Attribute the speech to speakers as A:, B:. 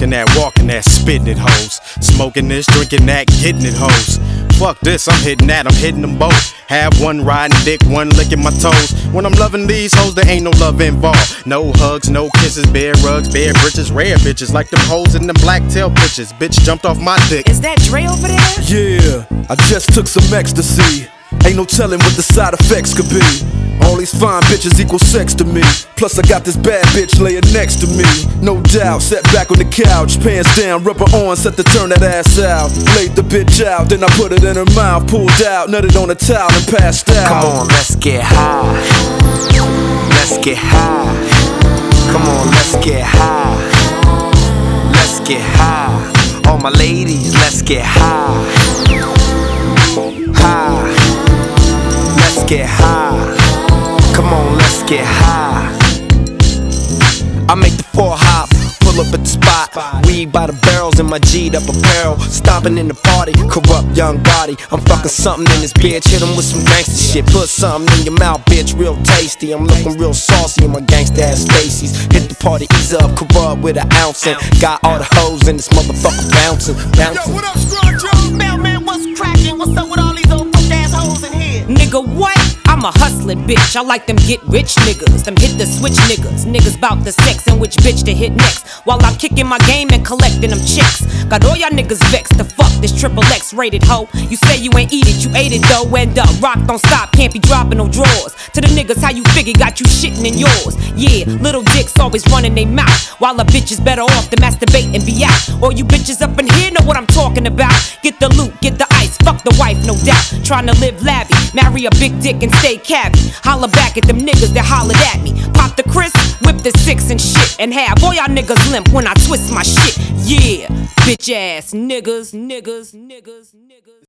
A: talking that, walking that, spitting it, hoes. Smoking this, drinking that, getting it, hoes. Fuck this, I'm hitting that, I'm hitting them both. Have one riding dick, one licking my toes. When I'm loving these hoes, there ain't no love involved. No hugs, no kisses, bare rugs, bare britches, rare bitches like them hoes in them black tail bitches. Bitch jumped off my dick.
B: Is that Dre over there?
C: Yeah, I just took some ecstasy. Ain't no telling what the side effects could be. All these fine bitches equal sex to me. Plus I got this bad bitch laying next to me. No doubt, sat back on the couch, pants down, rubber on, set to turn that ass out. Laid the bitch out, then I put it in her mouth, pulled out, nutted on a towel and passed out.
D: Come on, let's get high. Let's get high. Come on, let's get high. Let's get high. All my ladies, let's get high. High. Let's get high. Come on, let's get high. I make the 4 hop, pull up at the spot. Weed by the barrels in my G'd up apparel. Stomping in the party, corrupt young body. I'm fucking something in this bitch, hit him with some gangsta shit. Put something in your mouth, bitch, real tasty. I'm looking real saucy in my gangsta ass Stacy's. Hit the party, ease up, corrupt with an ounce. And got all the hoes in this motherfucker bouncing, bouncing.
E: Yo, what up, Scrub Joe? Mailman, what's cracking? What's up with all these old broke ass hoes in here?
B: Nigga, what? I'm a hustling bitch. I like them get rich niggas, them hit the switch niggas. Niggas bout the sex and which bitch to hit next. While I'm kicking my game and collecting them chicks. Got all y'all niggas vexed to fuck this triple X rated hoe. You say you ain't eat it, you ate it though. End up, rock don't stop, can't be dropping no drawers. To the niggas, how you figure got you shitting in yours. Yeah, little dicks always running they mouth. While a bitch is better off to masturbate and be out. All you bitches up in here know what I'm talking about. Get the loot, get the ice, fuck the wife, no doubt. Trying to live lavvy, marry a big dick and stay cabby. Holla back at them niggas that hollered at me. Pop the Chris, whip the 6 and shit. And have all y'all niggas limp when I twist my shit. Yeah, bitch ass niggas, niggas, niggas, niggas.